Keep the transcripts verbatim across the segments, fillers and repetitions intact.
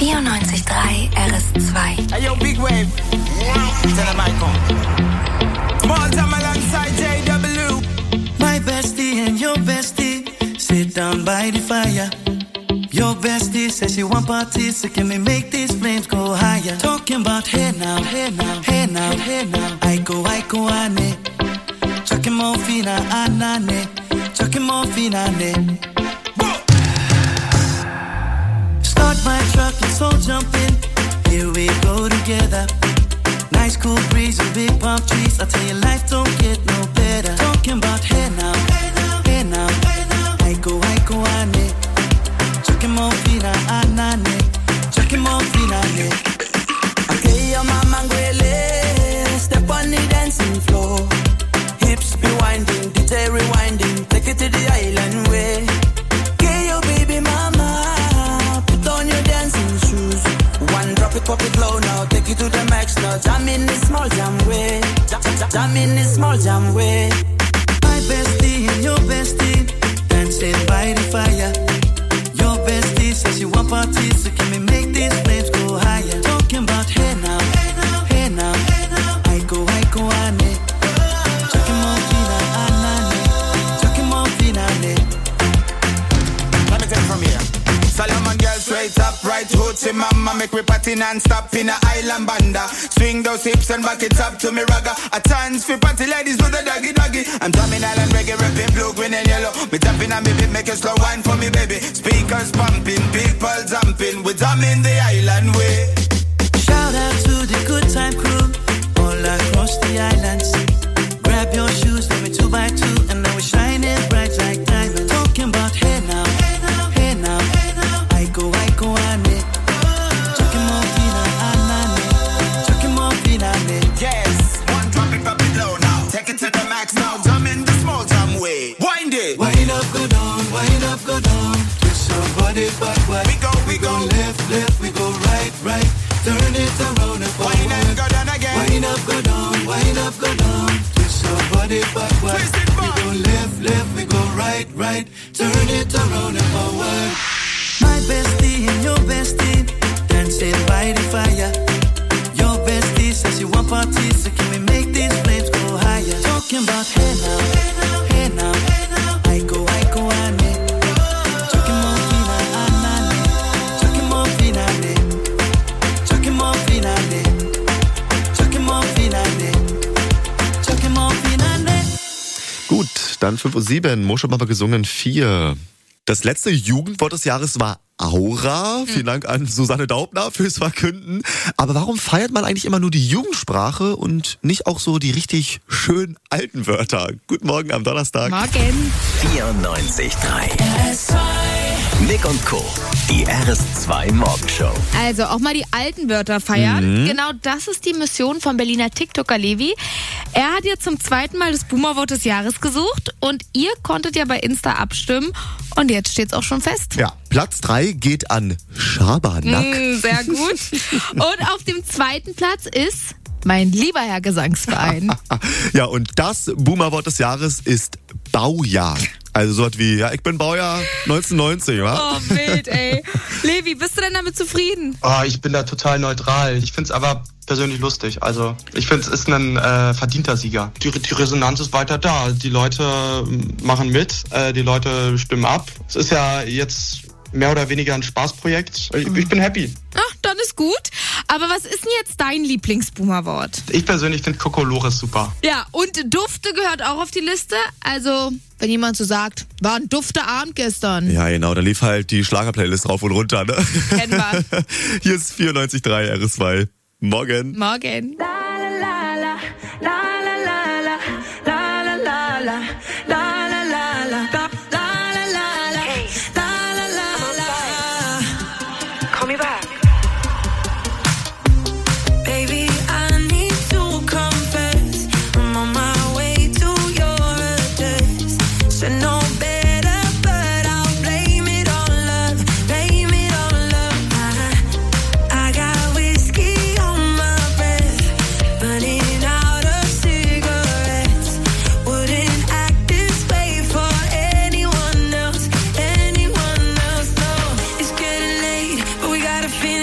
vierundneunzig Komma drei R S zwei. Hey yo, big wave. Tell them I come. Small time alongside J W. My bestie and your bestie sit down by the fire. Your bestie says she want parties, so can we make these flames go higher? Talking about hey now, hey now, hey now, hey now. I go, I go, ane. Chucking more fina, anane. Chucking more fina, ane. Start my truck, let's all jump in. Here we go together. Nice cool breeze and big palm trees. I tell you, life don't get no better. Talking about hey now, hey now, hey now, hey now. I go, I go, ane. Chucking more fina, anane. Chucking more fina, ane. Okay, your mama ngwele. Step on the dancing floor. Hips be winding, D J rewinding. Take it to the island way. Okay, your baby mama. Put on your dancing shoes. One drop it, pop it low now. Take it to the max now. Jam in this small jam way. Jam, jam, jam in this small jam way. My bestie and your bestie dancing by the fire. Your bestie says you want parties, so can we make these flames go higher? Talking about hey now, hey now, hey now, hey now. I go, I go, ane. Chucking more fina, anane. Chucking more fina, ane. Let me take it from here. Solomon girl straight up, right hoochie mama. Make we party non-stop in a island banda. Swing those hips and back it up to me ragga. A chance for party ladies do the doggy doggy. I'm drumming island reggae, rapping blue, green and yellow. Me tapping on me beat, make a slow wine for me baby. Speakers pumping, people jumping. We drumming the island way. Shout out to the good time crew all across the islands. Grab your shoes, let me two by two, and now we're shining bright like diamonds. Talking about hey now, hey now, hey now, hey now. I go, I go, ane. Chucking more fina, anane. Chucking more fina, ane. Yes, one drop it, pop it low now. Take it to the max now. Jump in the small jam way. Wind it. Wind up, go down, wind up, go down. Twist your body backward. We go, we We go go. left, left, we go right, right. Turn it around and forward. Wind and go down again. Wind up, go down, wind up, go down. Twist your body backward. Twist it We back. go left, left, we go right, right. Turn it around and forward. My bestie and your bestie dancing by the fire. Your bestie says you want parties, so can we make these flames go higher? Talking about hey now, hey now, hey now, hey now. I go, I go, ane. Chucking more fina, anane. Chucking more fina, ane. Chucking more fina, ane. Chucking more fina, ane. Chucking more fina, ane. Gut, dann fünf Uhr sieben. Mo schon mal gesungen, vier. Das letzte Jugendwort des Jahres war Aura. Vielen Dank an Susanne Daubner fürs Verkünden. Aber warum feiert man eigentlich immer nur die Jugendsprache und nicht auch so die richtig schön alten Wörter? Guten Morgen am Donnerstag. Morgen. vierundneunzig Komma drei Nick und Co. Die R S zwei Morgenshow. Also auch mal die alten Wörter feiern. Mhm. Genau das ist die Mission vom Berliner TikToker Levi. Er hat jetzt zum zweiten Mal das Boomerwort des Jahres gesucht und ihr konntet ja bei Insta abstimmen und jetzt steht's auch schon fest. Ja, Platz drei geht an Schabernack. Mm, sehr gut. Und auf dem zweiten Platz ist mein lieber Herr Gesangsverein. Ja, und das Boomerwort des Jahres ist Baujahr. Also so was wie, ja, ich bin Baujahr neunzehnhundertneunzig, wa? Oh, wild, ey. Levi, bist du denn damit zufrieden? Oh, ich bin da total neutral. Ich find's aber persönlich lustig. Also ich finde, es ist ein äh, verdienter Sieger. Die, die Resonanz ist weiter da. Die Leute machen mit, äh, die Leute stimmen ab. Es ist ja jetzt mehr oder weniger ein Spaßprojekt. Ich, ich bin happy. Ach, dann ist gut. Aber was ist denn jetzt dein Lieblingsboomerwort? Ich persönlich finde Kokolores super. Ja, und Dufte gehört auch auf die Liste. Also, wenn jemand so sagt, war ein dufter Abend gestern. Ja, genau, da lief halt die Schlagerplaylist rauf und runter, ne? Kennen wir. Hier ist vierundneunzig Komma drei R S zwei. Morgen. Morgen. Call me back. Baby, I need to confess, I'm on my way to your address. Should know better, but I'll blame it on love, blame it on love. I, I got whiskey on my breath, burning out of cigarettes. Wouldn't act this way for anyone else, anyone else. No, it's getting late, but we gotta finish.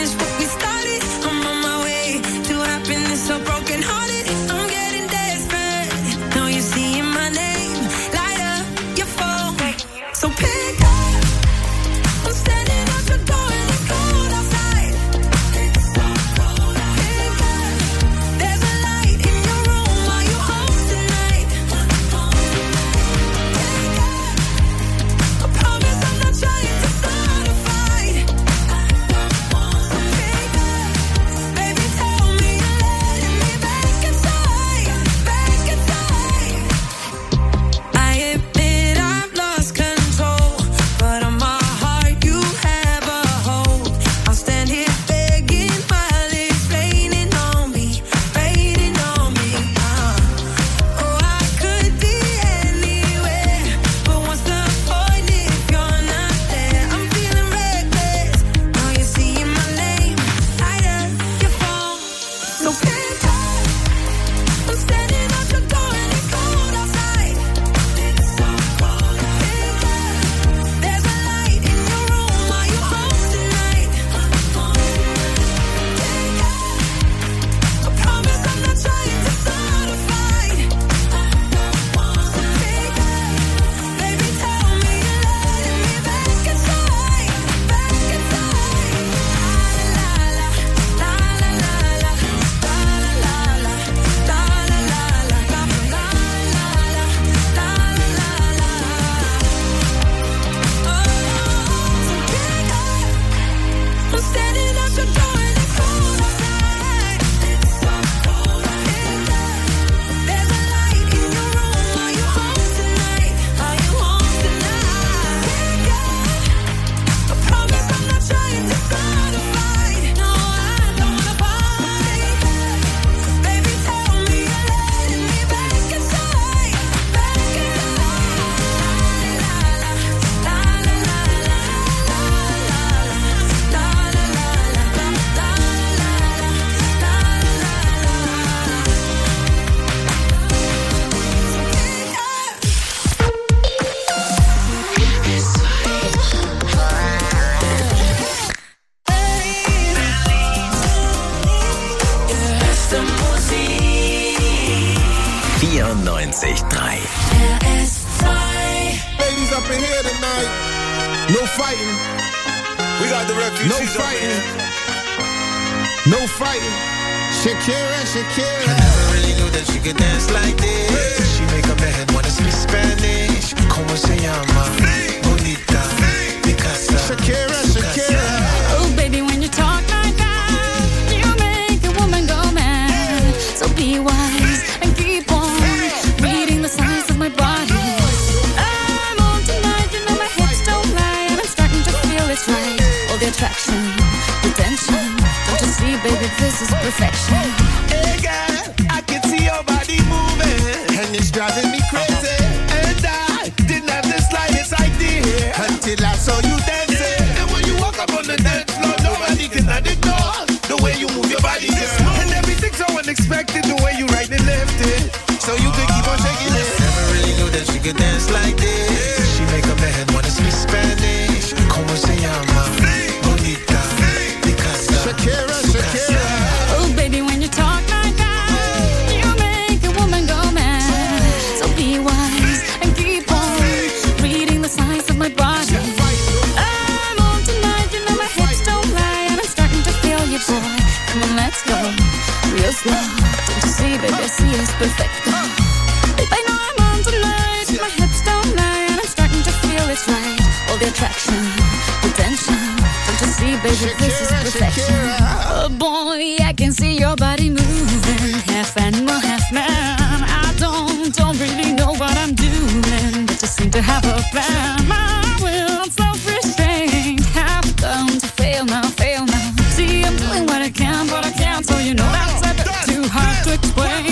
vierundneunzig Komma drei. R S zwei. Ladies up in here tonight. No fighting. We got the refugees. No fighting. No fighting. Shakira, Shakira. I never really knew that she could dance like this. She make a man wanna speak Spanish. Como se llama? Bonita. Picasa. Shakira, Shakira. Oh, baby, when you talk like that, you make a woman go mad. So be wise and keep on reading the signs of my body. I'm on tonight, you know my hips don't lie, and I'm starting to feel it's right. All the attraction, the tension. Don't you see, baby, this is perfection. Hey girl, I can see your body moving, And it's driving me crazy. and I didn't have the slightest idea Until I saw you dancing. And when you walk up on the dance floor, nobody can ignore the way you move your body, girl. And everything's so unexpected, the way you right and left it, So you could keep on shaking it. never really knew that she could dance like this. She make a man wanna speak Spanish. Como se llama? Bonita. Picasa. Shakira, Shakira. Oh, baby, when you talk like that, you make a woman go mad. So be wise and keep on reading the signs of my body. I'm on tonight, you know my hips don't lie, and I'm starting to feel you, boy. Come on, let's go, real slow. Don't you see, baby, I see it's perfect. Babe, I know I'm on tonight, my hips don't lie, and I'm starting to feel it's right. All the attraction, the tension. Don't you see, baby, this is perfection. Oh boy, I can see your body moving, half animal, half man. I don't, don't really know what I'm doing, but just seem to have a plan. My will, self-restraint, have come to fail now, fail now. See, I'm doing what I can, but I can't, so you know that's a bit too hard to explain.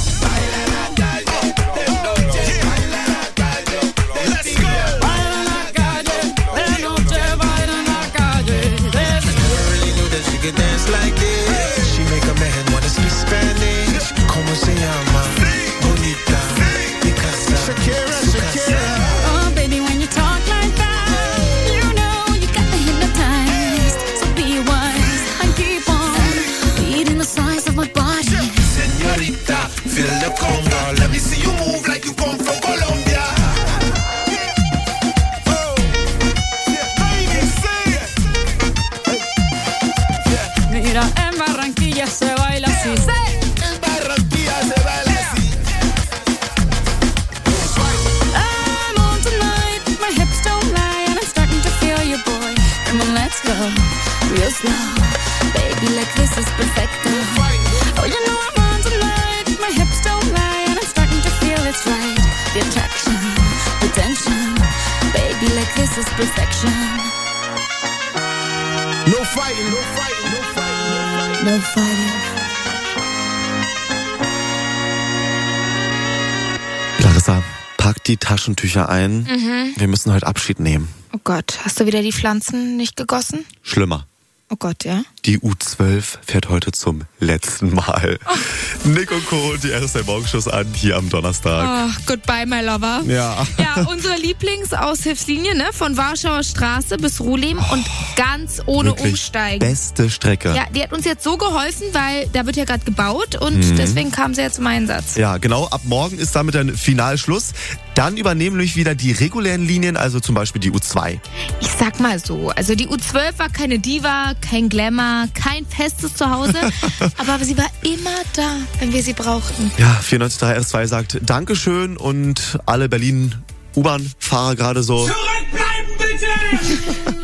Dance like this. She make a man wanna speak Spanish. Como se llama? Bonita. Picasa. Shakira, Shakira. Oh, baby, when you talk like that, you know you got me hypnotized. So be wise and keep on reading the signs of my body. Señorita, feel the conga. Let me see you move like you come from Colombia. Mira, en Barranquilla se baila así. En Barranquilla se baila así. I'm on tonight, my hips don't lie, and I'm starting to feel you, boy. Come on, let's go, real slow. Baby, like this is perfecto. Oh, you know I'm on tonight, my hips don't lie, and I'm starting to feel it's right. The attraction, the tension. Baby, like this is perfection. No fighting, no fighting, no fighting. No fighting. Larissa, pack die Taschentücher ein. Mhm. Wir müssen heute Abschied nehmen. Oh Gott, hast du wieder die Pflanzen nicht gegossen? Schlimmer. Oh Gott, ja. Die U zwölf fährt heute zum letzten Mal. Oh. Nick und Co., die R S zwei-Morgenshows an, hier am Donnerstag. Oh, goodbye, my lover. Ja. Ja, unsere Lieblingsaushilfslinie, ne? Von Warschauer Straße bis Ruhlem und ganz ohne Wirklich Umsteigen. Beste Strecke. Ja, die hat uns jetzt so geholfen, weil da wird ja gerade gebaut und Mhm. deswegen kam sie jetzt zum Einsatz. Ja, genau. Ab morgen ist damit dann Finalschluss. Dann übernehmen nämlich wieder die regulären Linien, also zum Beispiel die U zwei. Ich sag mal so, also die U zwölf war keine Diva, kein Glamour, kein festes Zuhause, aber sie war immer da, wenn wir sie brauchten. Ja, vierundneunzig Komma drei R S zwei sagt Dankeschön und alle Berlin-U-Bahn-Fahrer gerade so. Zurückbleiben bitte!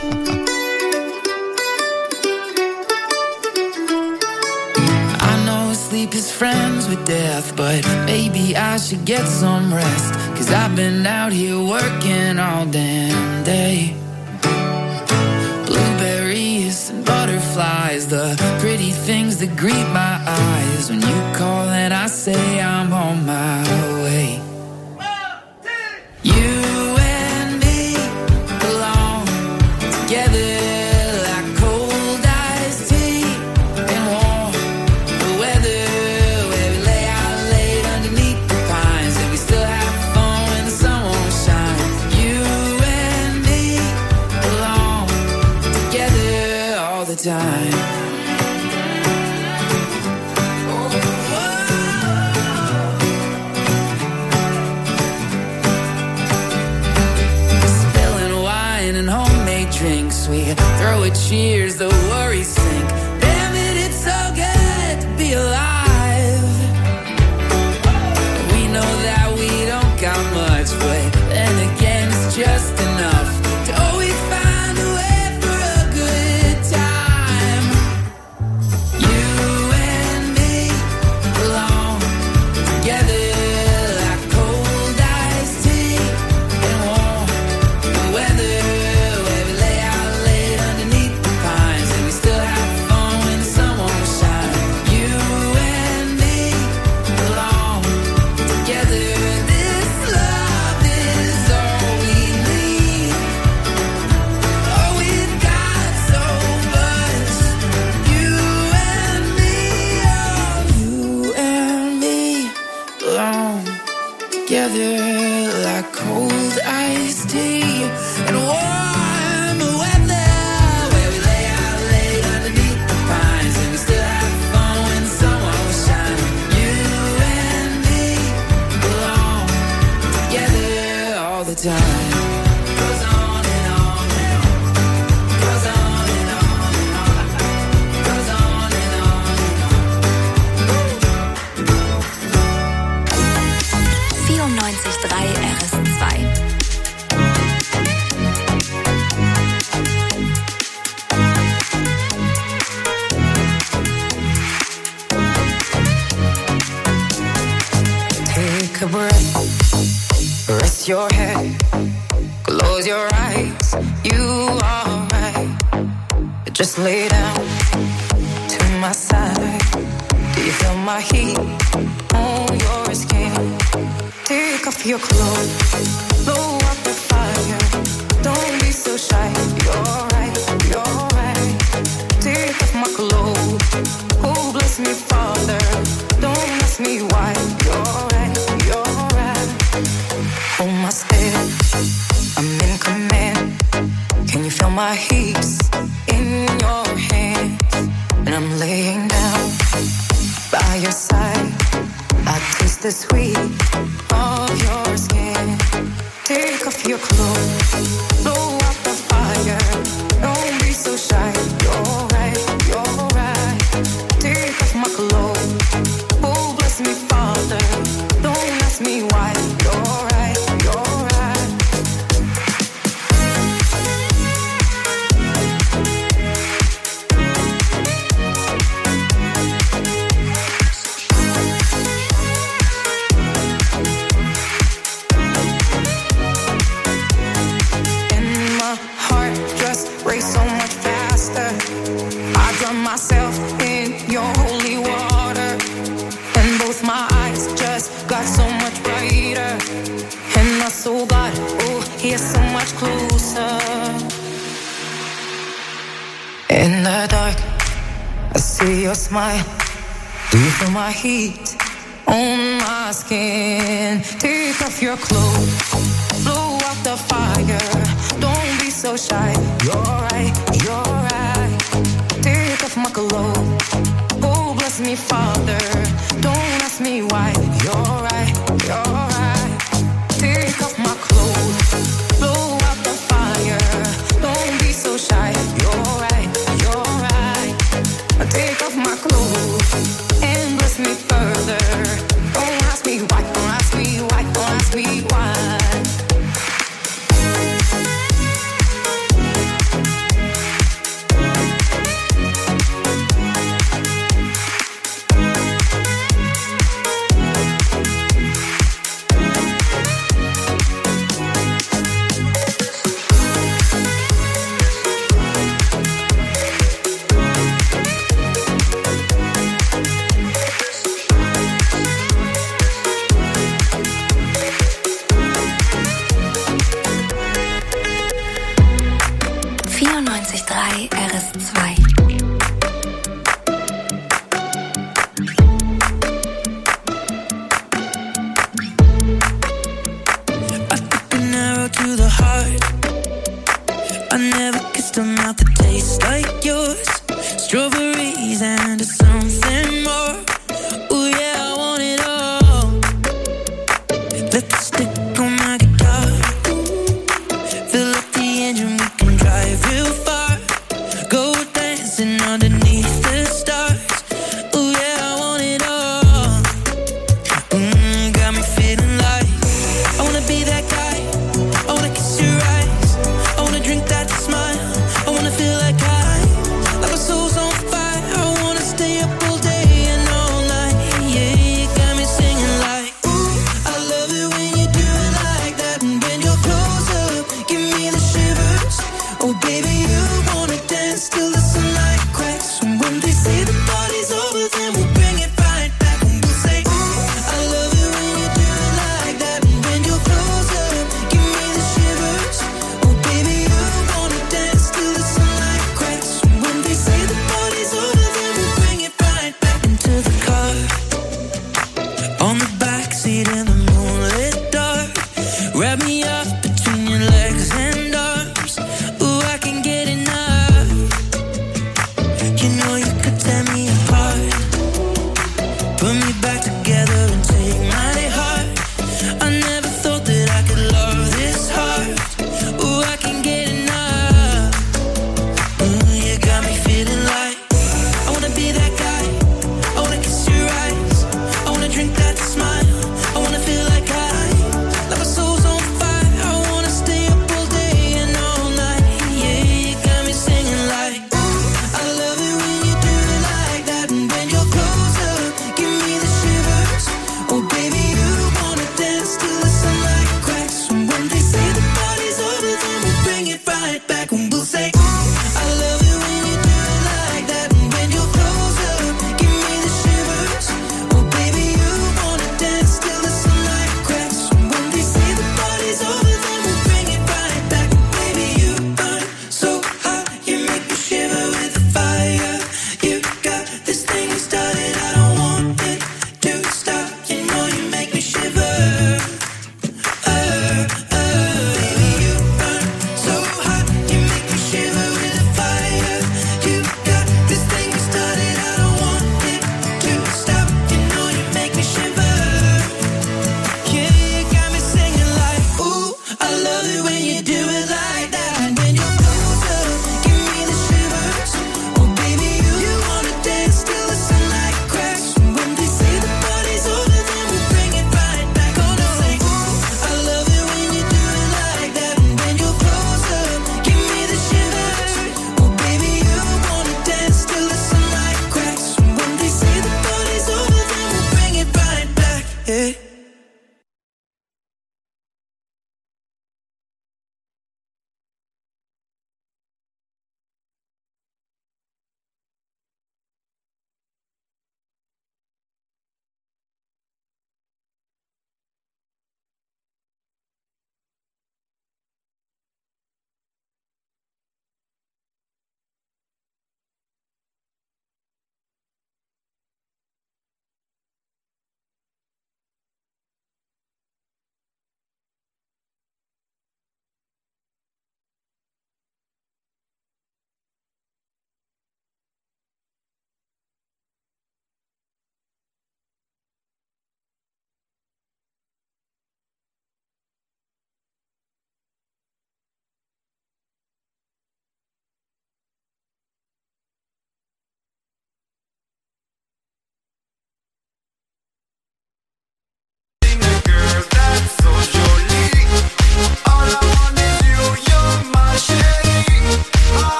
Sleep is friends with death, but maybe I should get some rest. Cause I've been out here working all damn day. Blueberries and butterflies, the pretty things that greet my eyes. When you call and I say I'm on my way. You and me belong together. Time. it cheers, the worries sink. Damn it, it's so good to be alive. We know that we don't got much, but then again, it's just enough to always find a way for a good time. You and me belong together like cold iced tea and warm weather, where we lay out late underneath the pines and we still have fun when the sun won't shine. You and me belong together. This love is all we need. Oh, we've got so much. You and me, oh, you and me belong together like cold iced tea and warm weather, where we lay out late underneath the pines and we still have fun when the sun won't shine. You and me belong together all the time. Goes on and on and on. Goes on and on and on. Goes on and on and on. vierundneunzig Komma drei R S zwei. Take a breath, rest your head, close your eyes. You are right. Just lay down to my side. Do you feel my heat on your skin? Take off your clothes, blow up the fire. Don't be so shy. You're right, you're right. Take off my clothes. Oh, bless me, Father. Don't ask me why. You're right, you're right. Hold my step, I'm in command. Can you feel my heat in your hands? And I'm laying down by your side. I taste the sweet of your skin. Take off your clothes, blow out the fire. Don't be so shy. You're right, you're right. Take off my clothes. Oh, bless me, Father. Don't ask me why. You're right, you're right. And my heart just race so much faster. I drown myself in your holy water, and both my eyes just got so much brighter. And my soul got, oh, here so much closer. In the dark, I see your smile. Do you feel my heat on my skin? Take off your clothes, blow out the fire. Don't be so shy. You're right, you're right. Take off my clothes. Oh, bless me, Father. Don't ask me why. You're right, you're right. Take off my clothes, blow out the fire. Don't be so shy. You're right, you're right. Take off my clothes and bless me further. Don't ask me why, don't ask me why, don't ask me why. vierundneunzig Komma drei R S zwei. I took an arrow to the heart. I never kissed a mouth that tastes like yours. Strawberries and something more. Ooh yeah, I want it all. Let the stick on my guitar. Fill up the engine, we can drive real far.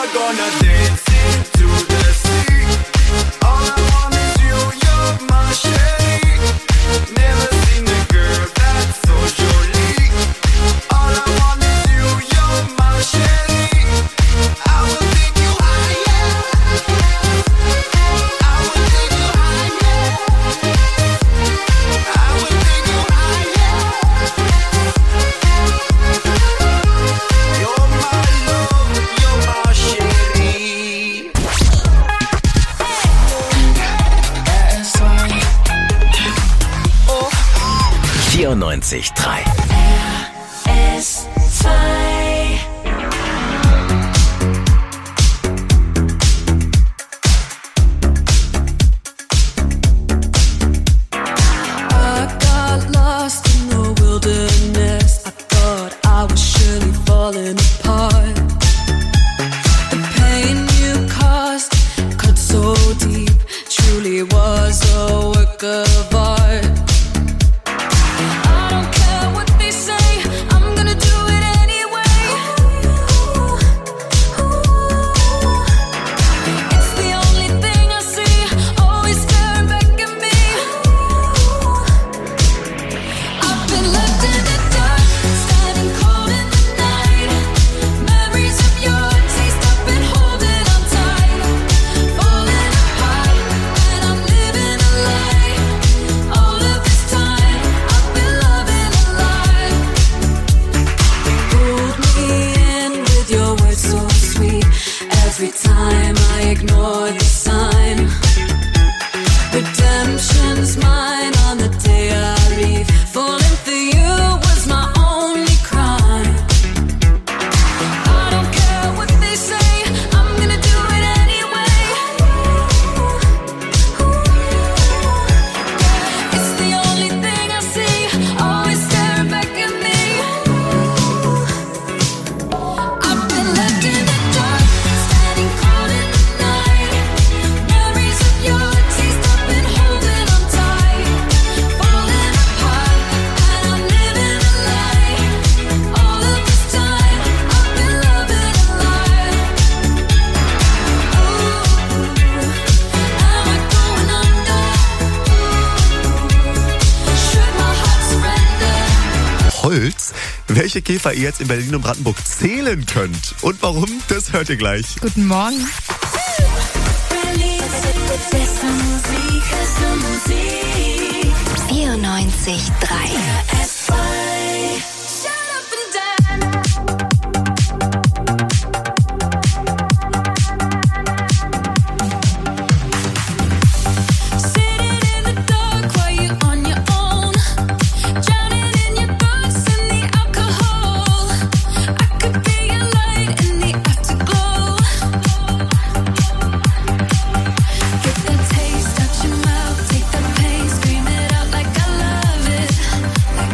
we're gonna dance into the sea. All I want is you, you're my shady. Never seen a girl that's so jolie. All I want is you, you're my shady. I will take you higher. I will take you higher. I will take you higher. You're my love, you're my shady. vierundneunzig Komma drei. S zwei. I got lost in the wilderness. I thought I was surely falling apart. The pain you caused cut so deep, truly was a work of art. I don't care what they say, I'm gonna do it anyway. It's the only thing I see, always staring back at me. I've been left in the dark, standing cold in the night. Memories of your taste, I've been holding on tight. Falling apart, and I'm living a lie. All of this time, I've been loving a lie. Pulled me in with your words so sweet. Every time I ignore the sign. Redemption's mine on the day I leave. Falling for you was my only crime. I don't care what they say, I'm gonna do it anyway. It's the only thing I see, always staring back at me. I've been left in the dark, standing cold in the night. Memories of your taste, I've been holding on tight. Falling apart, and I'm living a lie. All of this time, I've been loving a lie. Ooh, am I going under? Should my heart surrender? Holz, welche Käfer ihr jetzt in Berlin und Brandenburg zählen könnt und warum, das hört ihr gleich. Guten Morgen. Beste Musik, beste Musik. vierundneunzig Komma drei. S zwei. Shut up and dance. Sitting in the dark while you're on your own. Drowning in your thoughts and the alcohol. I could be your light in the afterglow. Get that taste out your mouth, take that pain, scream it out like I love it.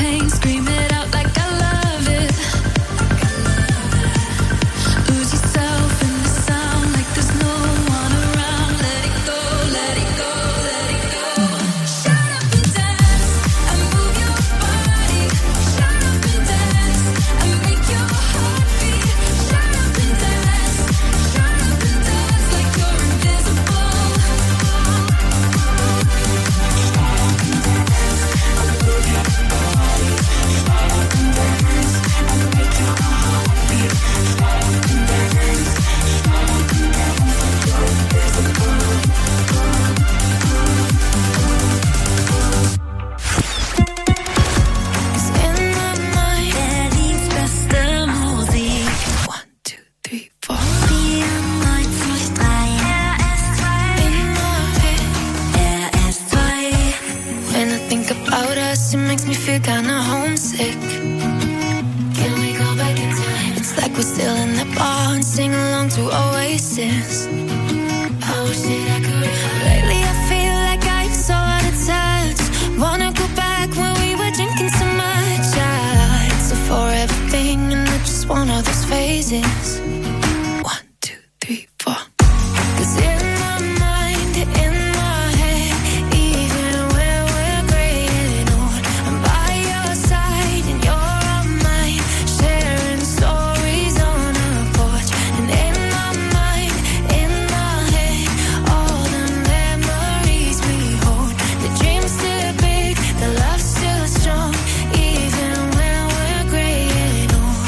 pain, scream it out like I love it. Lose yourself in the sound like there's no one around. Let it go, let it go, let it go. Shut up and dance and move your body. Shut up and dance and make your heart beat. Shut up and dance, shut up and dance like you're invisible. It makes me feel kinda homesick. Can we go back in time? It's like we're still in the bar and sing along to Oasis. I wish that I could. Lately I feel like I'm so out of touch. Wanna go back when we were drinking so much. I, it's a forever thing and I just want all those phases. One, two, three, four. 'Cause in my mind, in my head, even when we're graying old, I'm by your side and you're on mine, sharing stories on a porch. And in my mind, in my head, all the memories we hold. The dream's still big, the love's still strong, even when we're graying old.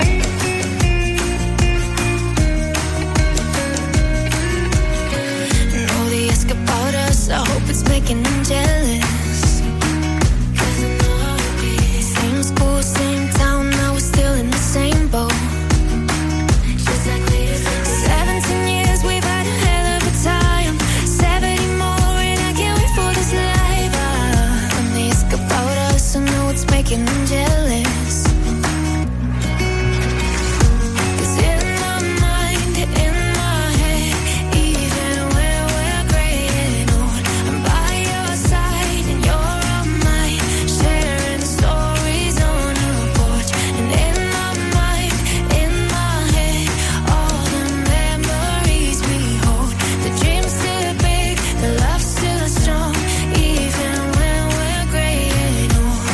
And all the ask about us, I hope it's making them jealous. 'Cause I know how it is. Same school, same town, now we're still in the same boat. Just like we did. Seventeen years, we've had a hell of a time. Seventy more, and I can't wait for this life. Ah, when they ask about us, I know it's making them jealous. 'Cause in my mind, in my head, even when we're graying old, I'm by your side and you're on mine, sharing stories on a porch. And in my mind, in my head, all the memories we hold. The dream's still big, the love's still strong, even when we're graying old.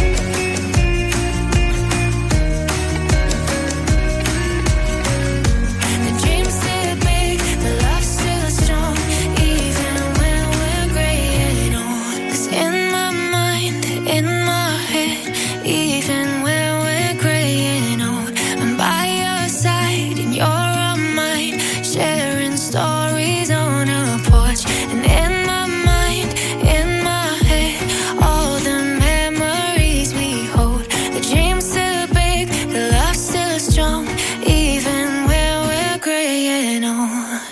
The dream's still big, the love's still strong, even when we're graying old. 'Cause in my mind, in my head, even when we're graying old, I'm by your side and you're on mine, sharing stories on a porch. And in my mind, in my head, all the memories we hold. The dream's still big, the love's still strong, even when we're graying old.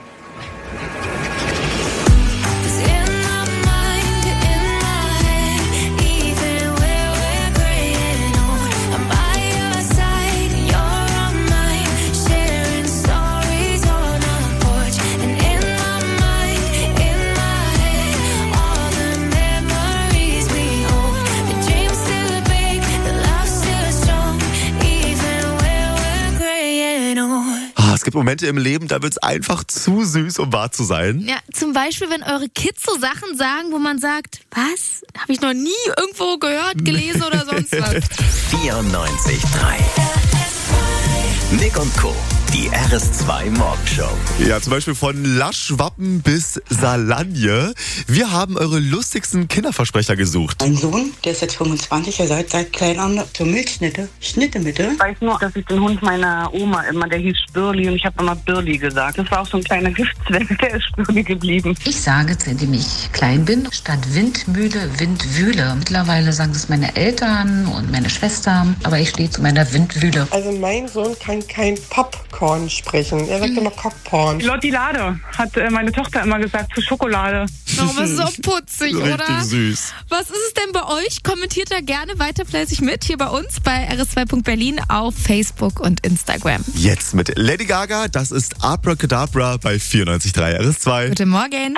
'Cause in my mind, in my head, even when we're graying old, I'm by your side and you're on mine, sharing stories on a porch. And in my mind, in my head, all the memories we hold. The dream's still big, the love's still strong, even when we're graying old. Ah, es gibt Momente im Leben, da wird's einfach zu süß, um wahr zu sein. Ja, zum Beispiel, wenn eure Kids so Sachen sagen, wo man sagt, was? Habe ich noch nie irgendwo gehört, gelesen oder sonst was. vierundneunzig Komma drei. Nick und Co. Die R S zwei Morgenshow. Ja, zum Beispiel von Laschwappen bis Salagne. Wir haben eure lustigsten Kinderversprecher gesucht. Mein Sohn, der ist jetzt fünfundzwanzig, er sagt seit klein an zur Milchschnitte, Schnittemitte. Ich weiß nur, dass ich den Hund meiner Oma immer, der hieß Spürli und ich habe immer Birli gesagt. Das war auch so ein kleiner Giftzwerg, der ist Spürli geblieben. Ich sage, seitdem ich klein bin, statt Windmühle, Windwühle. Mittlerweile sagen es meine Eltern und meine Schwester, aber ich stehe zu meiner Windwühle. Also mein Sohn kann kein Popcorn sprechen. Er sagt immer Cockporn. Lottilade hat äh, meine Tochter immer gesagt zu Schokolade. Oh, was so putzig, Richtig oder? süß. Was ist es denn bei euch? Kommentiert da gerne weiter fleißig mit hier bei uns bei R S zwei Punkt Berlin auf Facebook und Instagram. Jetzt mit Lady Gaga, das ist Abracadabra bei vierundneunzig Komma drei R S zwei. Guten Morgen.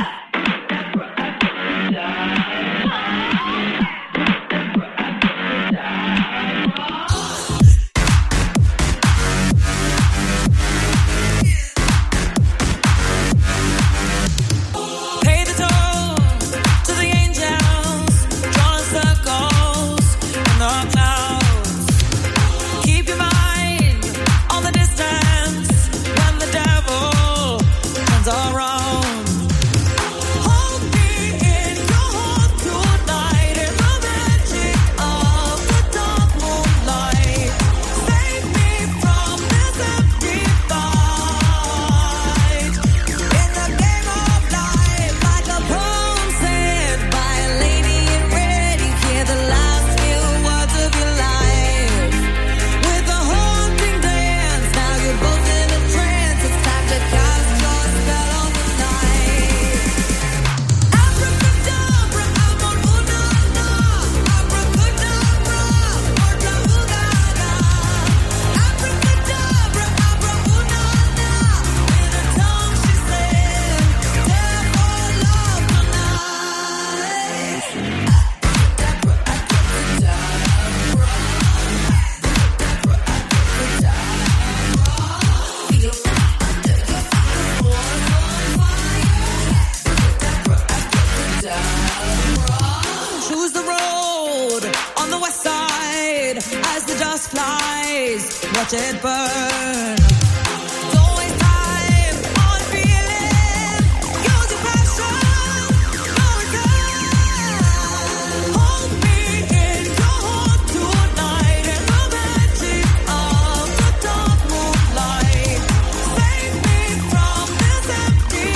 road on the west side as the dust flies. Watch it burn. Don't waste time on feeling. Use your passion. No return. Hold me in your heart tonight in the magic of the dark moonlight. Save me from this empty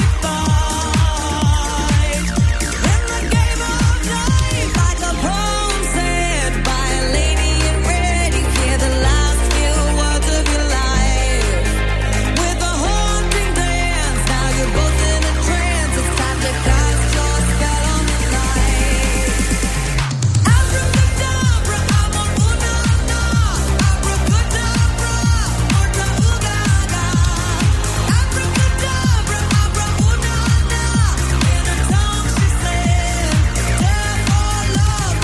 fight. In the game of life, like a poem said by a lady in red, you hear the last few words of your life. With a haunting dance, now you're both in a trance. It's time to cast your spell on the night. Abracadabra, abracadabra, abracadabra, orta-ooga-ga. Abracadabra, abracadabra, in her tongue she said, "Death or love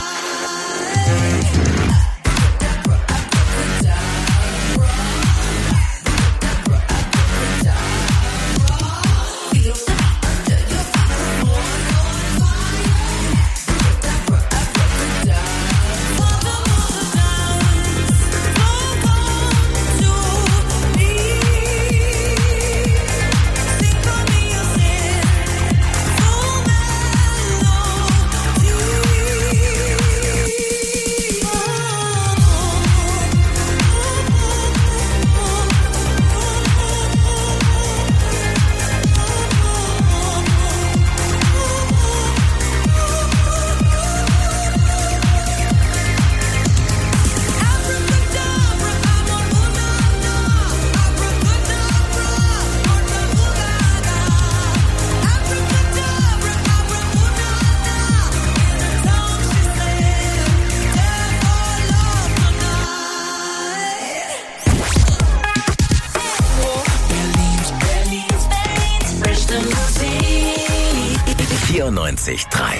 vierundneunzig Komma drei.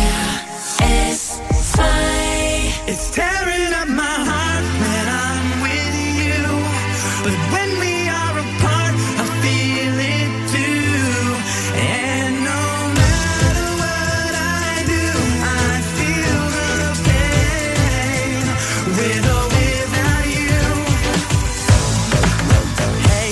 It's tearing up my heart when I'm with you, but when we are apart, I feel it too. And no matter what I do, I feel the pain with or without you. Hey,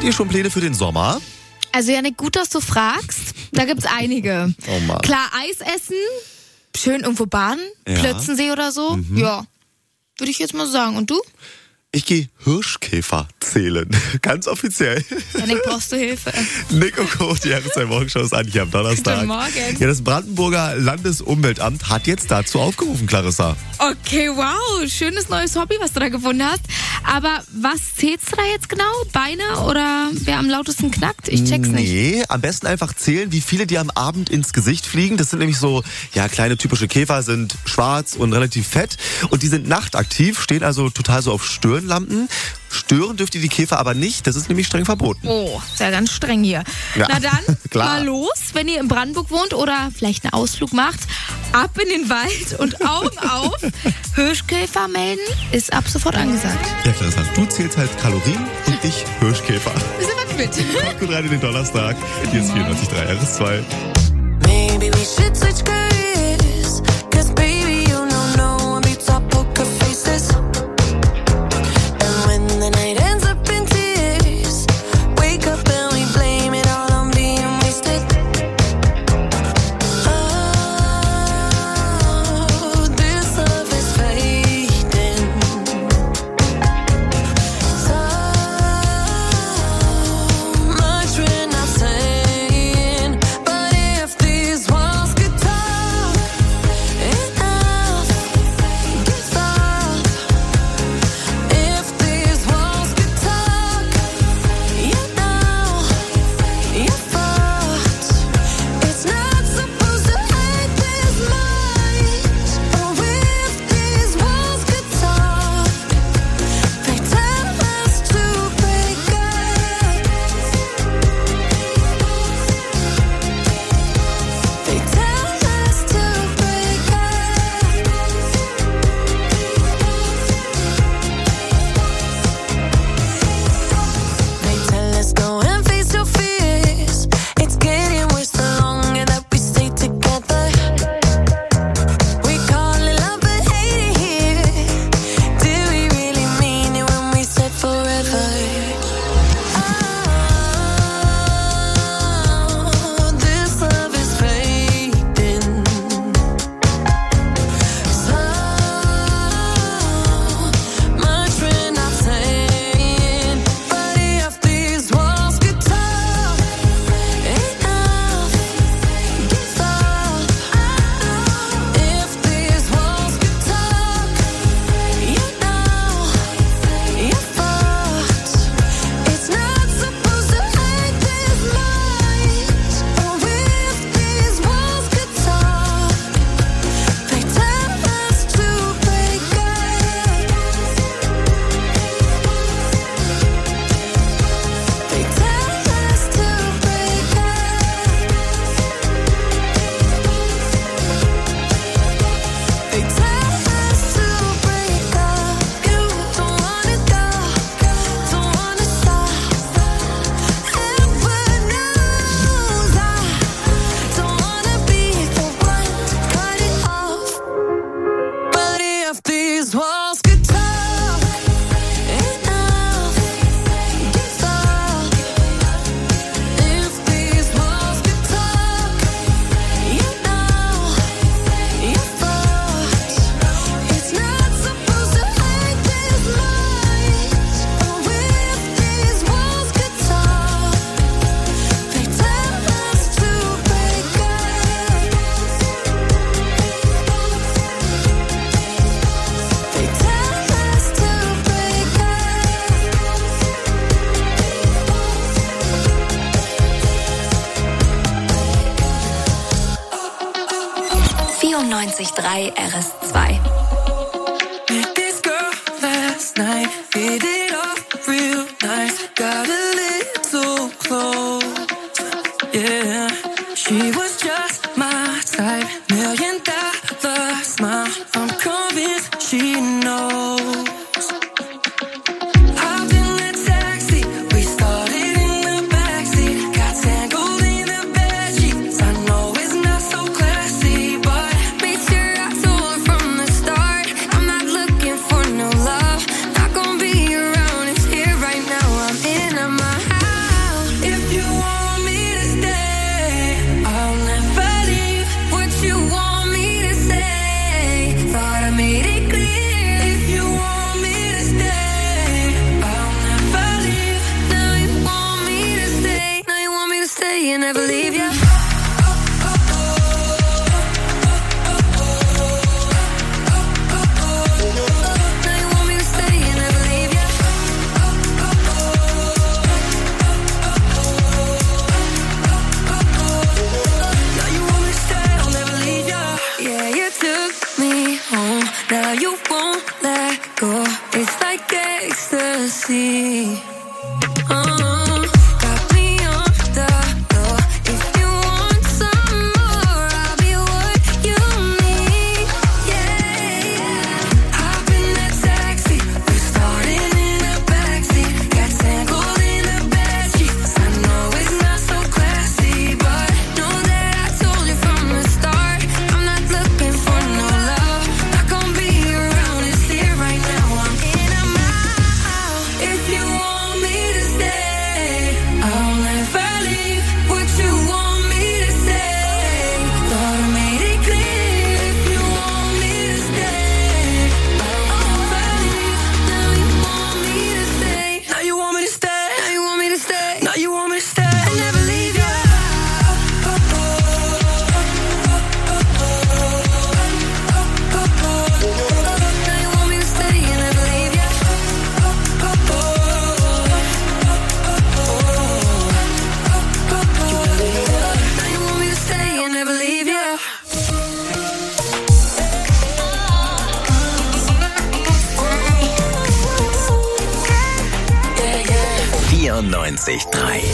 ihr schon Pläne für den Sommer? Also Janik, gut, dass du fragst. Da gibt's einige. Oh Mann. Klar, Eis essen, schön irgendwo baden, Ja. Plötzensee oder so. Mhm. Ja, würde ich jetzt mal sagen. Und du? Ich gehe Hirschkäfer zählen. Ganz offiziell. Janik, brauchst du Hilfe? Nick und Co., die R S zwei Morgenshow ist an hier am Donnerstag. Guten Morgen. Ja, das Brandenburger Landesumweltamt hat jetzt dazu aufgerufen, Clarissa. Okay, wow, schönes neues Hobby, was du da gefunden hast. Aber was zählst du da jetzt genau? Beine oder wer am lautesten knackt? Ich check's nicht. Nee, am besten einfach zählen, wie viele dir am Abend ins Gesicht fliegen. Das sind nämlich so, ja, kleine typische Käfer, sind schwarz und relativ fett. Und die sind nachtaktiv, stehen also total so auf Stirnlampen. Stören dürft ihr die Käfer aber nicht, das ist nämlich streng verboten. Oh, ist ja ganz streng hier. Ja, Na dann, klar. mal los, wenn ihr in Brandenburg wohnt oder vielleicht einen Ausflug macht. Ab in den Wald und Augen auf. Hirschkäfer melden ist ab sofort angesagt. Ja, Clarissa, du zählst halt Kalorien und ich Hirschkäfer. Wir sind was mit. Kommt gut rein in den Donnerstag. Hier ist vierundneunzig Komma drei R S zwei. Maybe we should switch careers. Cause baby, you know no one beats our poker faces. And when the night ends up in tears, wake up and we blame it all on being wasted. Oh, this love is fading. So much we're not saying. But if these walls could talk, enough gives up. If these walls could talk, you know you're fucked. It's not supposed to hurt this much. Oh, if these walls could talk, they tell us to break up. They tell us to break up. They tell us go and face your fears. It's getting worse the longer that we stay together. We call it love but hate it here. Do we really mean it when we said forever? Oh, this love is fading. So much we're not saying. But if these walls could talk, enough gives up. If these walls could talk, you know you're fucked. It's not supposed to hurt this much. Oh, if these walls could talk, they tell us to break up. They tell us to break up. They tell us to break up. You don't wanna go, don't wanna stop. Heaven knows I don't wanna be the one to cut it off. But if these walls could talk, enough gives up. If these walls could talk, you know you're fucked. It's not supposed to hurt this much. Oh, if these walls could talk, they tell us to break up. They tell us to break up. vierundneunzig Komma drei R S zwei. Met this girl last night, hit it off real nice. Got a little close, yeah. She was just my type, million dollar smile. I'm convinced she knows. Hopped in the taxi, we started in the backseat. Got tangled in the bedsheets. I know it's not so classy, but made sure I told her from the start, I'm not looking for no love. Not gonna be around, it's here right now. I'm in my house. vierundneunzig Komma drei.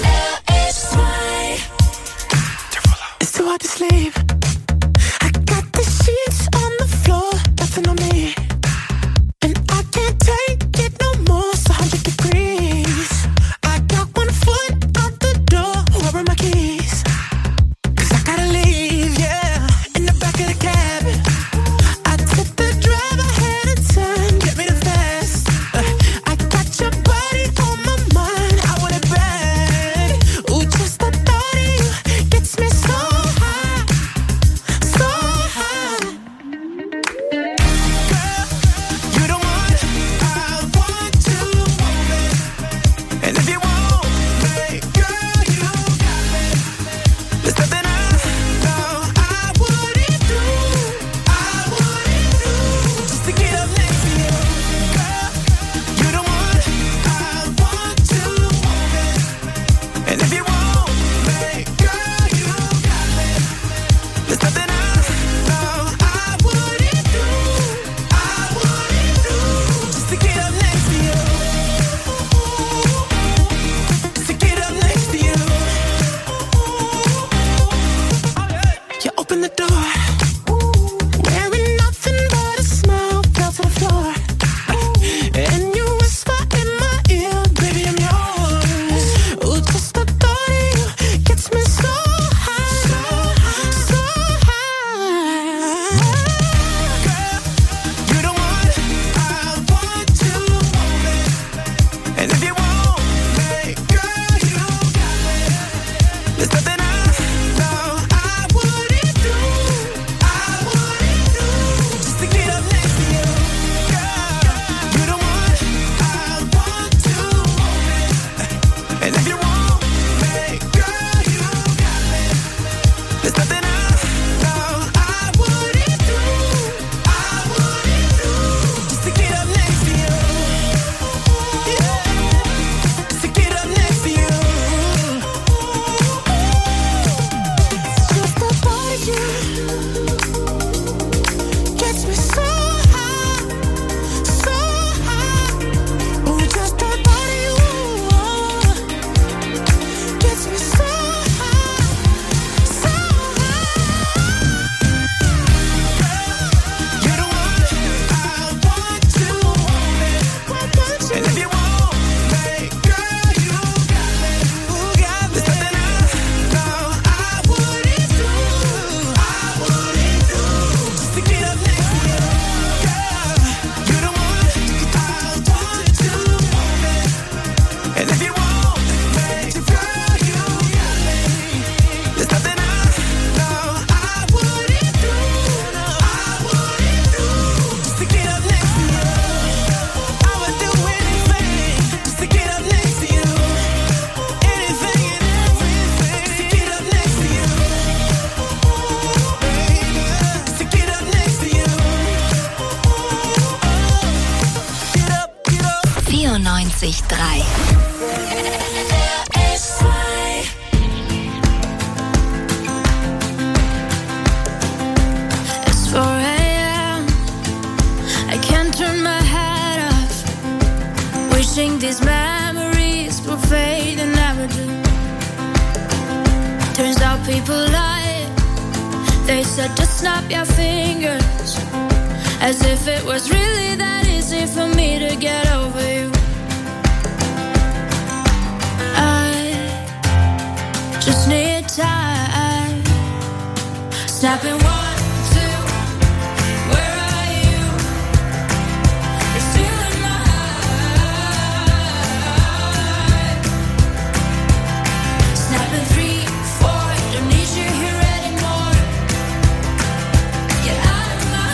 It's too hard to sleep. I got the sheets on the floor, nothing on me. And I can't take it no more, it's one hundred degrees. I got one foot out the door, where are my keys? Cause I gotta leave, yeah, in the back of the cab. I tip the driver ahead of time, get me the fast. Uh, I got your body on my mind, I want it bad. Ooh, just the thought of you gets me so high, so high. Girl, you the one I want to move it. And if you want me, girl, you got me. There's nothing I know I wouldn't do, I wouldn't do, just to get up next to you. Girl, you the one I want to move it. And if you want me, girl, you got me. There's nothing I know I wouldn't do, I wouldn't do, just to get up next to you. To get up next to you. You open the door, wearing nothing but a smile, fell to the floor. And you whisper in my ear, baby, I'm yours. Ooh, just the thought of you gets me so high, so high. Girl, you the one I want to move it. And if you want me, girl, you got me. There's nothing I know I wouldn't do, I wouldn't do, just to get up next to you. Girl, you the one I want to move it. And if you want me, girl, you got me. There's nothing I know I wouldn't do, I wouldn't do, just to get up next to you. Yeah, just to get up next to you. Just the thought of you gets me so high, so high. Ooh, just the thought of you gets me so high, so high. You're the one I want to move it. And if you want me, girl, you got me, you got me. There's nothing I know I wouldn't do, I wouldn't do, just to get up next to you. Girl, you're the one I want to move it. And if you want me, girl, you got me. There's nothing I know I wouldn't do, I wouldn't do, just to get up next to you. I would do anything just to get up next to you. Anything and everything to get up next to you. Baby, to get up next to you. Get up, get up. vierundneunzig Komma drei. It's four a.m. I can't turn my head off. Wishing these memories will fade and never do. Turns out people lie. They said just snap your fingers, as if it was really that easy for me to get over you. I just need time. Snapping one, two, where are you? You're still in my heart. Snapping three, four, don't need you here anymore. Get out of my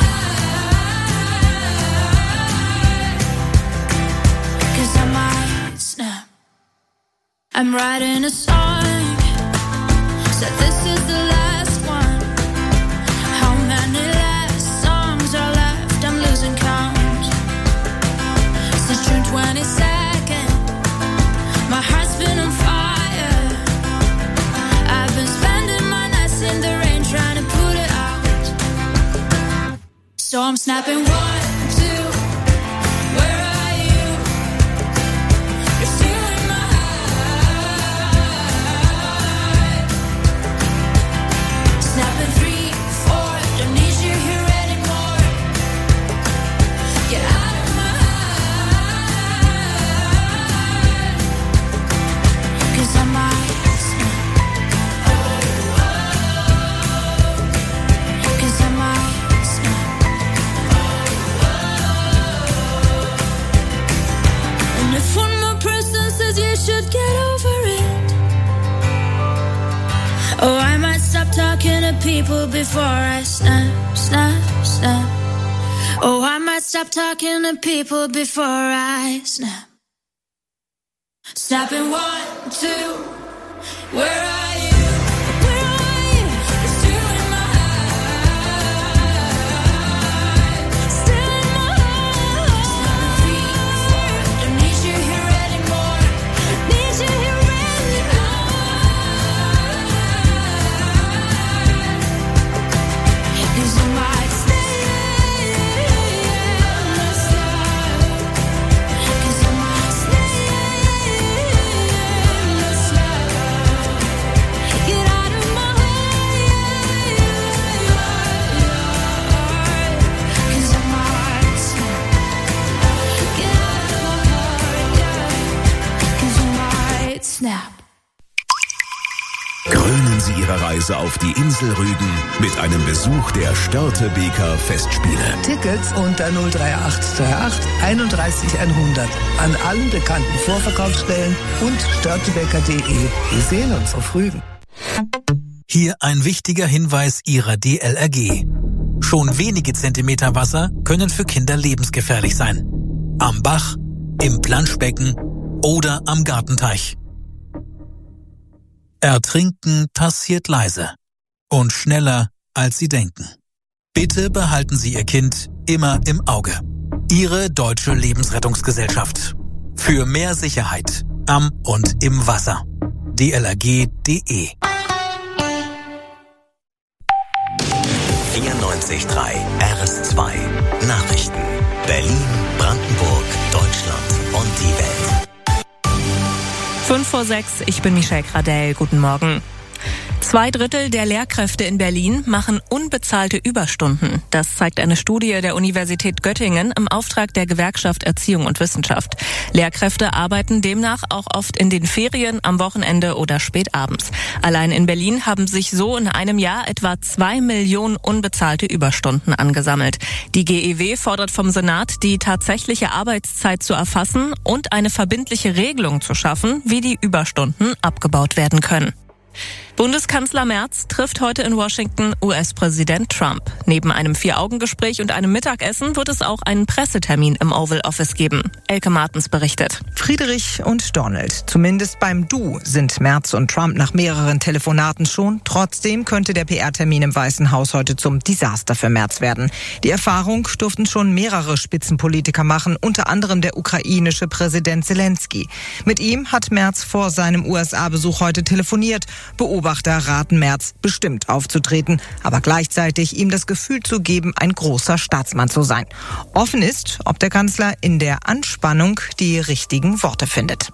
heart. 'Cause I might snap. I'm writing a song, said this is the last one. How many last songs are left? I'm losing count. Since June twenty-second, my heart's been on fire. I've been spending my nights in the rain trying to put it out. So I'm snapping one, two, where are you? You're still in my heart. to people before I snap, snap, snap. Oh, I might stop talking to people before I snap. Snap in one, two, where are you? Where are you? It's two in my heart. Still in my heart. Snap in three, four, don't need you here anymore. Need you here anymore. 'Cause I might stay in the sun. 'Cause I might stay in the sun. Get out of my heart. 'Cause I might snap. Get out of my heart. 'Cause I might snap. Krönen Sie Ihre Reise auf die Insel Rügen mit einem Besuch der Störtebeker Festspiele. Tickets unter null drei acht drei acht einunddreißig hundert an allen bekannten Vorverkaufsstellen und störtebeker punkt de. Wir sehen uns auf Rügen. Hier ein wichtiger Hinweis Ihrer D L R G. Schon wenige Zentimeter Wasser können für Kinder lebensgefährlich sein. Am Bach, im Planschbecken oder am Gartenteich. Ertrinken passiert leise und schneller, als Sie denken. Bitte behalten Sie Ihr Kind immer im Auge. Ihre Deutsche Lebensrettungsgesellschaft. Für mehr Sicherheit am und im Wasser. D L R G punkt de. vierundneunzig Komma drei R S zwei Nachrichten. Berlin, Brandenburg, Deutschland und die Welt. Fünf vor sechs, ich bin Michelle Gradell. Guten Morgen. Zwei Drittel der Lehrkräfte in Berlin machen unbezahlte Überstunden. Das zeigt eine Studie der Universität Göttingen im Auftrag der Gewerkschaft Erziehung und Wissenschaft. Lehrkräfte arbeiten demnach auch oft in den Ferien, am Wochenende oder spät abends. Allein in Berlin haben sich so in einem Jahr etwa zwei Millionen unbezahlte Überstunden angesammelt. Die G E W fordert vom Senat, die tatsächliche Arbeitszeit zu erfassen und eine verbindliche Regelung zu schaffen, wie die Überstunden abgebaut werden können. Bundeskanzler Merz trifft heute in Washington U S-Präsident Trump. Neben einem Vier-Augen-Gespräch und einem Mittagessen wird es auch einen Pressetermin im Oval Office geben. Elke Martens berichtet. Friedrich und Donald. Zumindest beim Du sind Merz und Trump nach mehreren Telefonaten schon. Trotzdem könnte der P R-Termin im Weißen Haus heute zum Desaster für Merz werden. Die Erfahrung durften schon mehrere Spitzenpolitiker machen, unter anderem der ukrainische Präsident Zelensky. Mit ihm hat Merz vor seinem U S A-Besuch heute telefoniert. Beobachtet Beobachter raten Merz, bestimmt aufzutreten, aber gleichzeitig ihm das Gefühl zu geben, ein großer Staatsmann zu sein. Offen ist, ob der Kanzler in der Anspannung die richtigen Worte findet.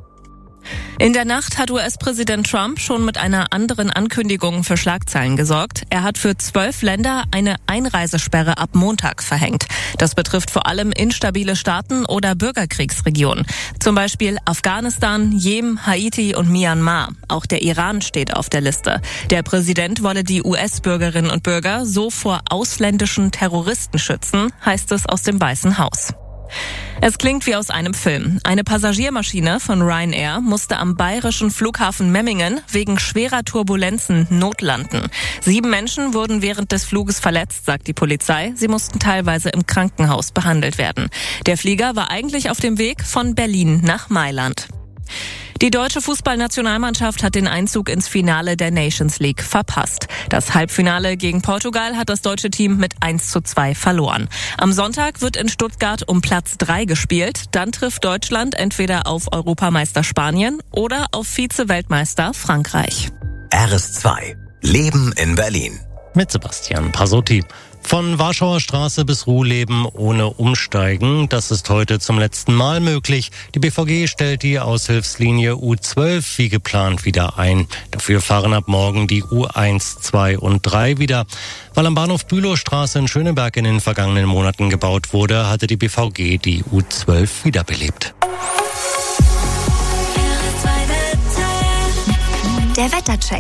In der Nacht hat U S-Präsident Trump schon mit einer anderen Ankündigung für Schlagzeilen gesorgt. Er hat für zwölf Länder eine Einreisesperre ab Montag verhängt. Das betrifft vor allem instabile Staaten oder Bürgerkriegsregionen. Zum Beispiel Afghanistan, Jemen, Haiti und Myanmar. Auch der Iran steht auf der Liste. Der Präsident wolle die U S-Bürgerinnen und Bürger so vor ausländischen Terroristen schützen, heißt es aus dem Weißen Haus. Es klingt wie aus einem Film. Eine Passagiermaschine von Ryanair musste am bayerischen Flughafen Memmingen wegen schwerer Turbulenzen notlanden. Sieben Menschen wurden während des Fluges verletzt, sagt die Polizei. Sie mussten teilweise im Krankenhaus behandelt werden. Der Flieger war eigentlich auf dem Weg von Berlin nach Mailand. Die deutsche Fußballnationalmannschaft hat den Einzug ins Finale der Nations League verpasst. Das Halbfinale gegen Portugal hat das deutsche Team mit eins zu zwei verloren. Am Sonntag wird in Stuttgart um Platz drei gespielt. Dann trifft Deutschland entweder auf Europameister Spanien oder auf Vize-Weltmeister Frankreich. R S zwei. Leben in Berlin. Mit Sebastian Pasotti. Von Warschauer Straße bis Ruhleben ohne Umsteigen. Das ist heute zum letzten Mal möglich. Die B V G stellt die Aushilfslinie U zwölf wie geplant wieder ein. Dafür fahren ab morgen die U eins, zwei und drei wieder. Weil am Bahnhof Bülowstraße in Schöneberg in den vergangenen Monaten gebaut wurde, hatte die B V G die U zwölf wiederbelebt. Der Wettercheck.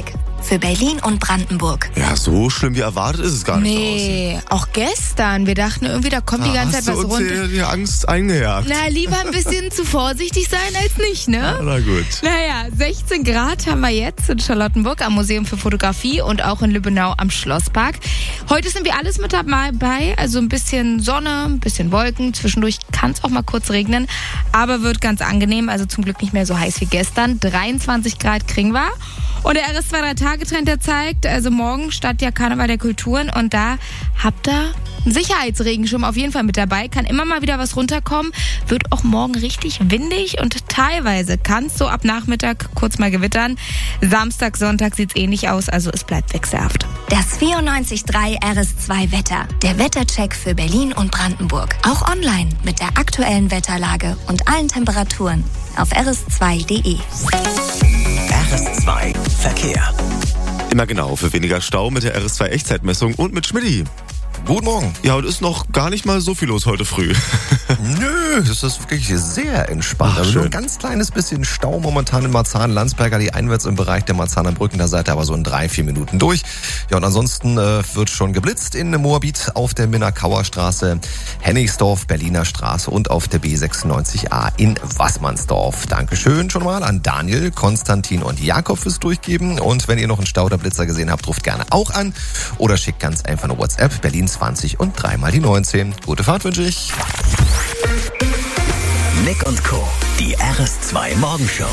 für Berlin und Brandenburg. Ja, so schlimm wie erwartet ist es gar nicht Nee, auch gestern. Wir dachten irgendwie, da kommt die draußen. ganze Hast Zeit du was uns runter. die, die Angst eingejagt? Na, lieber ein bisschen zu vorsichtig sein als nicht, ne? Na gut. Naja, sechzehn Grad haben wir jetzt in Charlottenburg am Museum für Fotografie und auch in Lübbenau am Schlosspark. Heute sind wir alles mit dabei, also ein bisschen Sonne, ein bisschen Wolken. Zwischendurch kann es auch mal kurz regnen, aber wird ganz angenehm, also zum Glück nicht mehr so heiß wie gestern. dreiundzwanzig Grad kriegen wir. Und der R S zwei drei Tage Trend, der zeigt, also morgen startet ja Karneval der Kulturen und da habt ihr einen Sicherheitsregenschirm auf jeden Fall mit dabei. Kann immer mal wieder was runterkommen. Wird auch morgen richtig windig und teilweise kann es so ab Nachmittag kurz mal gewittern. Samstag, Sonntag sieht's ähnlich aus, also es bleibt wechselhaft. Das vierundneunzig Komma drei R S zwei Wetter. Der Wettercheck für Berlin und Brandenburg. Auch online mit der aktuellen Wetterlage und allen Temperaturen auf r s zwei punkt d e. R S zwei Verkehr. Immer genau, für weniger Stau mit der R S zwei Echtzeitmessung und mit Schmidti. Guten Morgen. Ja, und ist noch gar nicht mal so viel los heute früh. Nö, das ist wirklich sehr entspannt. Ach, also schön. nur ein ganz kleines bisschen Stau momentan in Marzahn-Landsberger, die einwärts im Bereich der Marzahner Brücken, da seid ihr aber so in drei, vier Minuten durch. Ja, und ansonsten äh, wird schon geblitzt in Moabit auf der Minnakauer Straße, Hennigsdorf, Berliner Straße und auf der B sechsundneunzig A in Wassmannsdorf. Dankeschön schon mal an Daniel, Konstantin und Jakob fürs Durchgeben. Und wenn ihr noch einen Stau oder Blitzer gesehen habt, ruft gerne auch an oder schickt ganz einfach eine WhatsApp, Berlin zwanzig und dreimal die neunzehn. Gute Fahrt wünsche ich. Nick und Co., die R S zwei Morgenshow.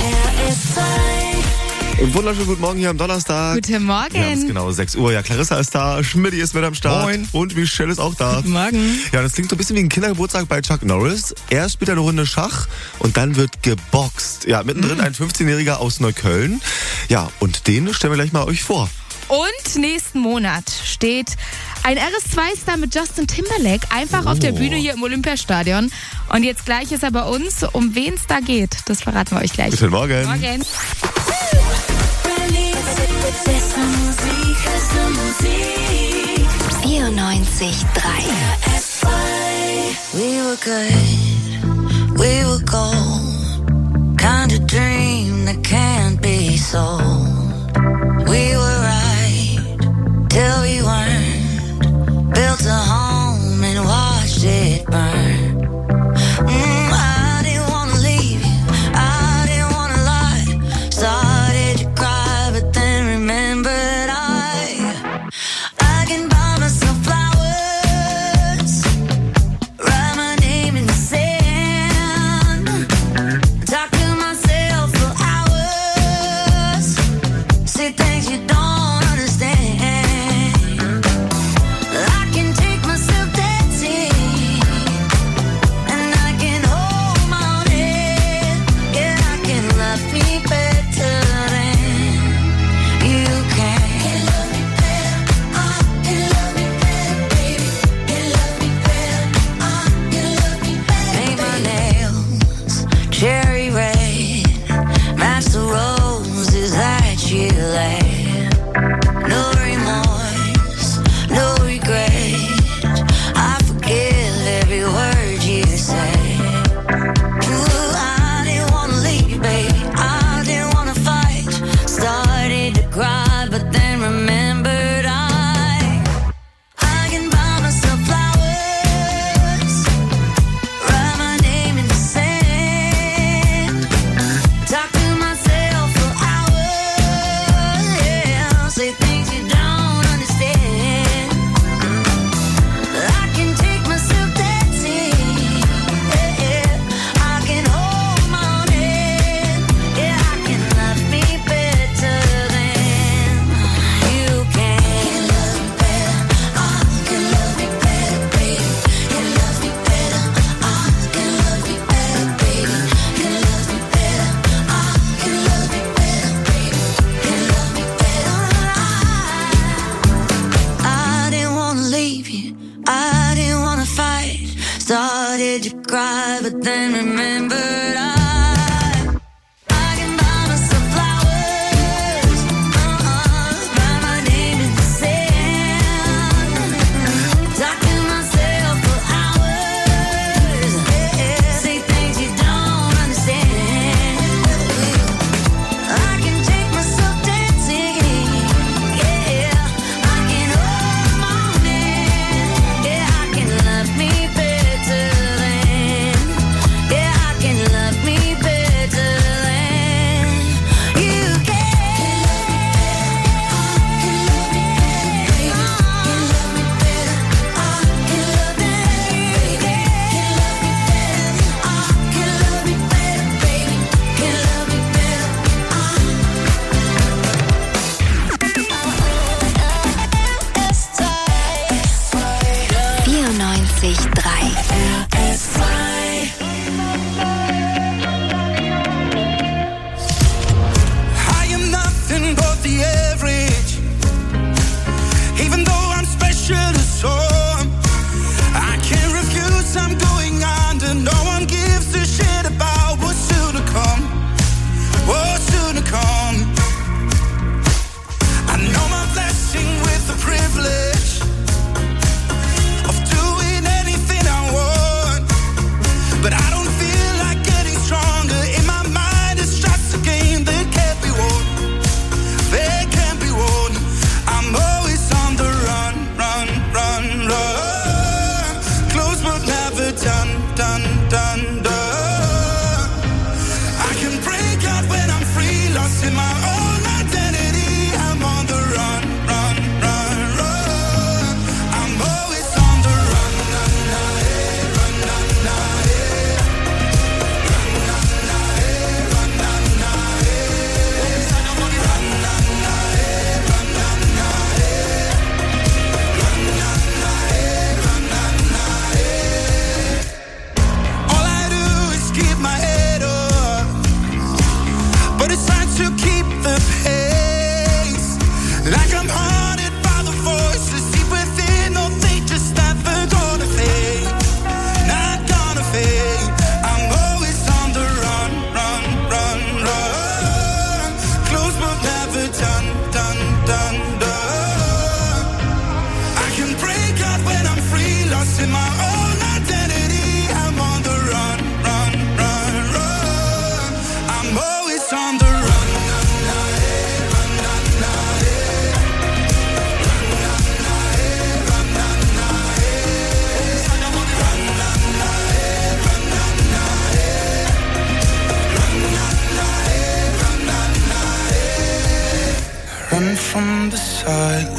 Und wunderschönen guten Morgen hier am Donnerstag. Guten Morgen. Wir haben es genau sechs Uhr. Ja, Clarissa ist da, Schmidti ist mit am Start. Moin. Und Michelle ist auch da. Guten Morgen. Ja, das klingt so ein bisschen wie ein Kindergeburtstag bei Chuck Norris. Erst spielt er eine Runde Schach und dann wird geboxt. Ja, mittendrin Mhm. ein fünfzehnjähriger aus Neukölln. Ja, und den stellen wir gleich mal euch vor. Und nächsten Monat steht ein R S zwei Star mit Justin Timberlake einfach auf der Oh. Bühne hier im Olympiastadion. Und jetzt gleich ist er bei uns. Um wen es da geht, das verraten wir euch gleich. Guten Morgen. Morgen. vierundneunzig Komma drei. We were good, we were gold. Kind of dream that can't be sold. We were right till we weren't. Built a home and watched it burn. Mm, I didn't wanna leave you, I didn't wanna lie. Started to cry, but then remembered I I can buy myself flowers, write my name in the sand, talk to myself for hours, say things you don't understand. I can take myself dancing, and I can hold my own head. Yeah, I can love me better than you can. Can love me better, uh, can love me better, baby. Can love me better, uh, can love me better. Paint my nails cherry red, match the roses that you laid. No remorse, no regret. I forgive every word you say. Ooh, I didn't wanna leave, baby. I didn't wanna fight. Started to cry, but then remembered I I can buy myself flowers, write my name in the sand, talk to myself for hours, yeah, say things you don't understand. I can take myself dancing, yeah, yeah. I can hold my own head, yeah, I can love me better than you can. Can love me better, I can love me better, baby. Can love me better, I can love me better, baby. Can love me better, I can love me better, baby. Can love me better, I I didn't wanna leave you, I didn't wanna fight. Started to cry, but then remembered I I can buy myself flowers, uh-uh, write my name in the sand, talk to myself for hours, yeah, say things you don't understand. I can take myself dancing,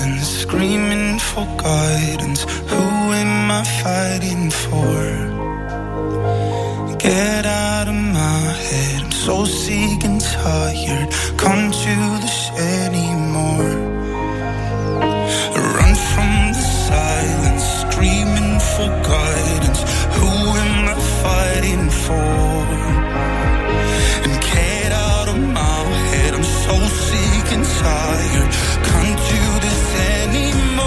silence, screaming for guidance. Who am I fighting for? Get out of my head, I'm so sick and tired. Can't do this anymore. Run from the silence, screaming for guidance. Who am I fighting for? And get out of my head, I'm so sick and tired. Can't do this anymore.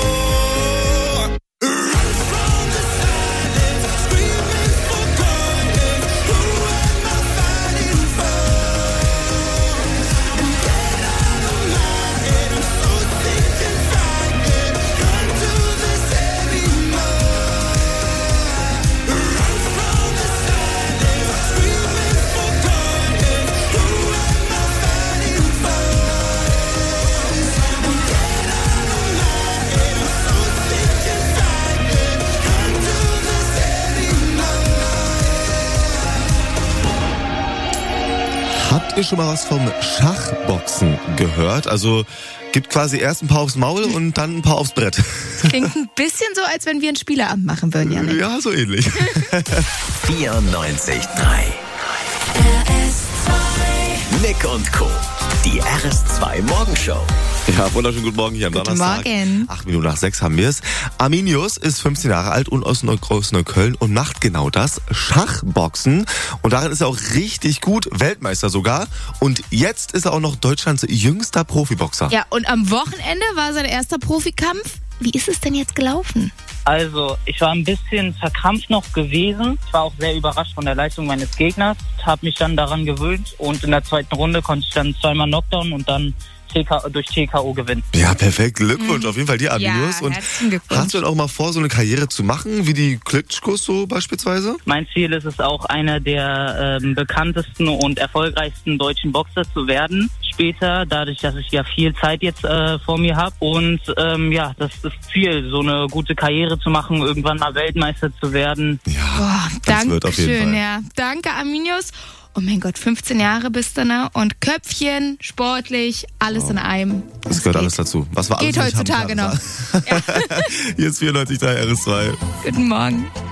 Run from the silence, screaming for guidance. Who am I fighting for? And get out of my head, I'm so sick and tired. Can't do this anymore. Run from the silence, screaming for guidance. Who am I fighting for? And get out of my head, I'm so sick and tired. Can't do this anymore. Habt ihr schon mal was vom Schachboxen gehört? Also gibt quasi erst ein paar aufs Maul und dann ein paar aufs Brett. Klingt ein bisschen so, als wenn wir ein Spieleabend machen würden, Janik. Ja, so ähnlich. vierundneunzig Komma drei Nick und Co. Die R S zwei Morgenshow. Ja, wunderschönen guten Morgen hier am Guten Donnerstag. Morgen. Acht Minuten nach sechs haben wir es. Arminius ist fünfzehn Jahre alt und aus Neu- aus Neukölln und macht genau das, Schachboxen. Und darin ist er auch richtig gut, Weltmeister sogar. Und jetzt ist er auch noch Deutschlands jüngster Profiboxer. Ja, und am Wochenende war sein erster Profikampf. Wie ist es denn jetzt gelaufen? Also, ich war ein bisschen verkrampft noch gewesen. Ich war auch sehr überrascht von der Leistung meines Gegners. Habe mich dann daran gewöhnt und in der zweiten Runde konnte ich dann zweimal Knockdown und dann T K durch T K O gewinnen. Ja, perfekt. Glückwunsch auf jeden Fall dir, Arminius. Ja, und herzlichen Glückwunsch. hast du denn auch mal vor, so eine Karriere zu machen, wie die Klitschkos so beispielsweise? Mein Ziel ist es auch, einer der ähm, bekanntesten und erfolgreichsten deutschen Boxer zu werden. Später, dadurch, dass ich ja viel Zeit jetzt äh, vor mir habe. Und ähm, ja, das ist das Ziel, so eine gute Karriere zu machen, irgendwann mal Weltmeister zu werden. Boah, das wird auf jeden Dankeschön, Fall. ja. Danke, Arminius. Oh mein Gott, fünfzehn Jahre bist du, ne? Und Köpfchen, sportlich, alles in einem. Das gehört alles dazu. Was wir alles Geht nicht haben, heutzutage klar, noch. das war- Hier ist vierundneunzig Komma drei R S zwei. Guten Morgen.